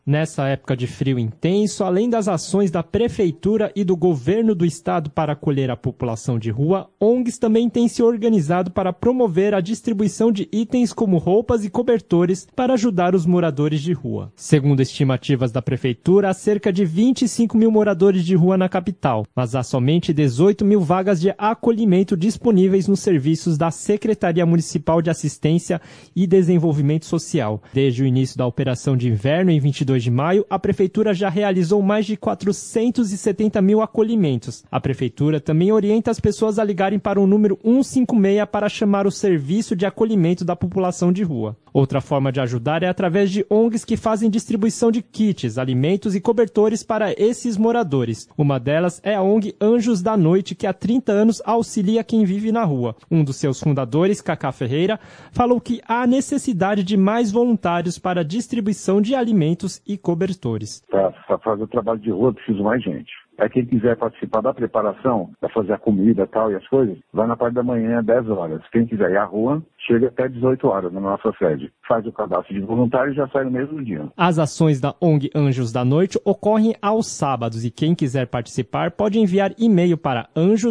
Nessa época de frio intenso, além das ações da Prefeitura e do Governo do Estado para acolher a população de rua, ONGs também têm se organizado para promover a distribuição de itens como roupas e cobertores para ajudar os moradores de rua. Segundo estimativas da Prefeitura, há cerca de 25 mil moradores de rua na capital, mas há somente 18 mil vagas de acolhimento disponíveis nos serviços da Secretaria Municipal de Assistência e Desenvolvimento Social. Desde o início da operação de inverno, em 22 de maio, a Prefeitura já realizou mais de 470 mil acolhimentos. A Prefeitura também orienta as pessoas a ligarem para o número 156 para chamar o serviço de acolhimento da população de rua. Outra forma de ajudar é através de ONGs que fazem distribuição de kits, alimentos e cobertores para esses moradores. Uma delas é a ONG Anjos da Noite, que há 30 anos auxilia quem vive na rua. Um dos seus fundadores, Cacá Ferreira, falou que há necessidade de mais voluntários para a distribuição de alimentos e cobertores. Para fazer o trabalho de rua, preciso mais gente. Aí quem quiser participar da preparação, para fazer a comida tal e as coisas, vai na parte da manhã às 10 horas. Quem quiser ir à rua, chega até 18 horas na nossa sede. Faz o cadastro de voluntário e já sai no mesmo dia. As ações da ONG Anjos da Noite ocorrem aos sábados e quem quiser participar pode enviar e-mail para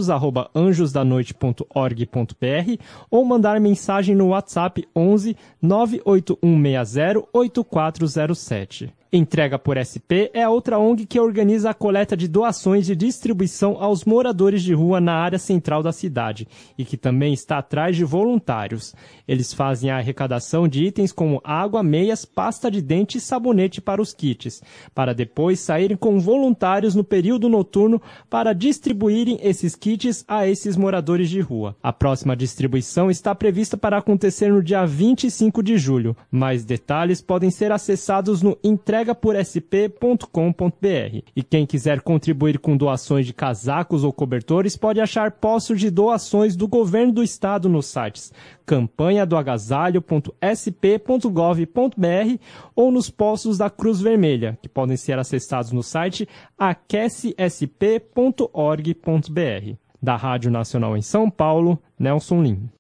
anjos@anjosdanoite.org.br ou mandar mensagem no WhatsApp 11 98160 8407. Entrega por SP é a outra ONG que organiza a coleta de doações e distribuição aos moradores de rua na área central da cidade e que também está atrás de voluntários. Eles fazem a arrecadação de itens como água, meias, pasta de dente e sabonete para os kits, para depois saírem com voluntários no período noturno para distribuírem esses kits a esses moradores de rua. A próxima distribuição está prevista para acontecer no dia 25 de julho. Mais detalhes podem ser acessados no entregaporsp.com.br. E quem quiser contribuir com doações de casacos ou cobertores pode achar postos de doações do Governo do Estado nos sites campanhadoagasalho.sp.gov.br ou nos postos da Cruz Vermelha, que podem ser acessados no site aquecesp.org.br. Da Rádio Nacional em São Paulo, Nelson Lim.